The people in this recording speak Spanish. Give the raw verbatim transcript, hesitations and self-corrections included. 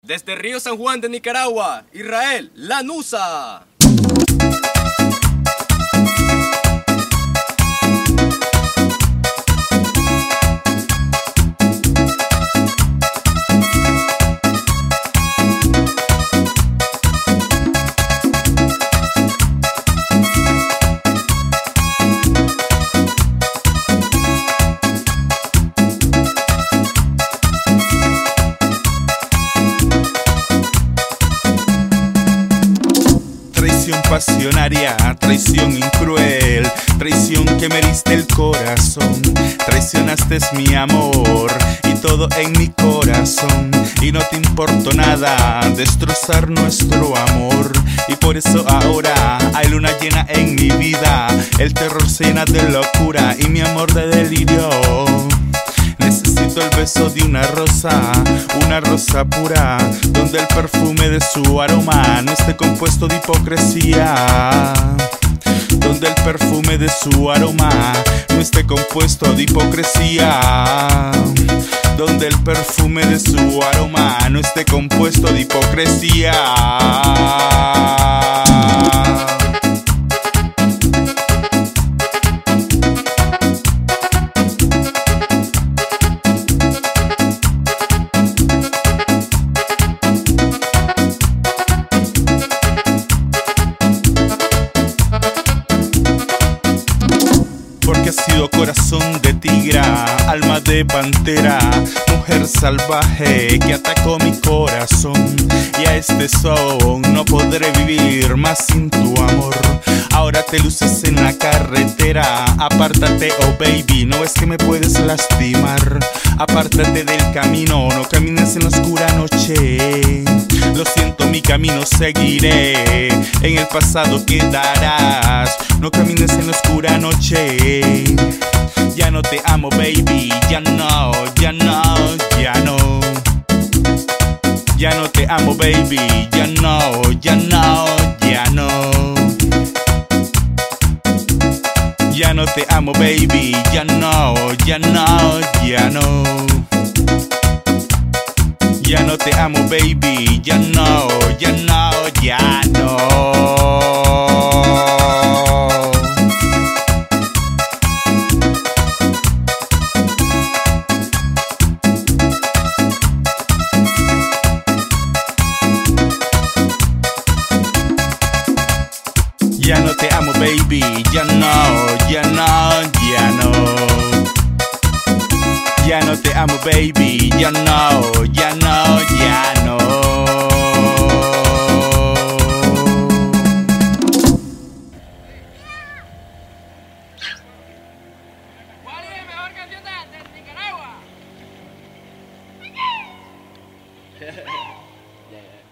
Desde Río San Juan de Nicaragua, Israel Lanusa. Traición pasionaria, traición incruel, traición que me diste el corazón. Traicionaste mi amor y todo en mi corazón. Y no te importó nada destrozar nuestro amor. Y por eso ahora hay luna llena en mi vida. El terror se llena de locura y mi amor de delirio. Necesito el beso de una rosa, una rosa pura, donde el perfume de su aroma no esté compuesto de hipocresía. Donde el perfume de su aroma no esté compuesto de hipocresía. Donde el perfume de su aroma no esté compuesto de hipocresía. Porque has sido corazón de tigra, alma de pantera, mujer salvaje que atacó mi corazón. Y a este son no podré vivir más sin tu amor. Ahora te luces en la carretera, apártate oh baby, no es que me puedes lastimar. Apártate del camino, no camines en la oscura noche. Lo siento, mi camino seguiré, en el pasado quedarás. No camines en la oscura noche. Ya no te amo baby, ya no, ya no, ya no. Ya no te amo baby, ya no, ya no, ya no. Ya no te amo baby, ya no, ya no, ya no. Ya no te amo baby, ya no, ya no, ya no. Ya no te amo baby, ya no, ya no, ya no. Ya no te amo baby, ya no, ya no, ya no. ¿Cuál es la mejor canción de, de Nicaragua? Yeah.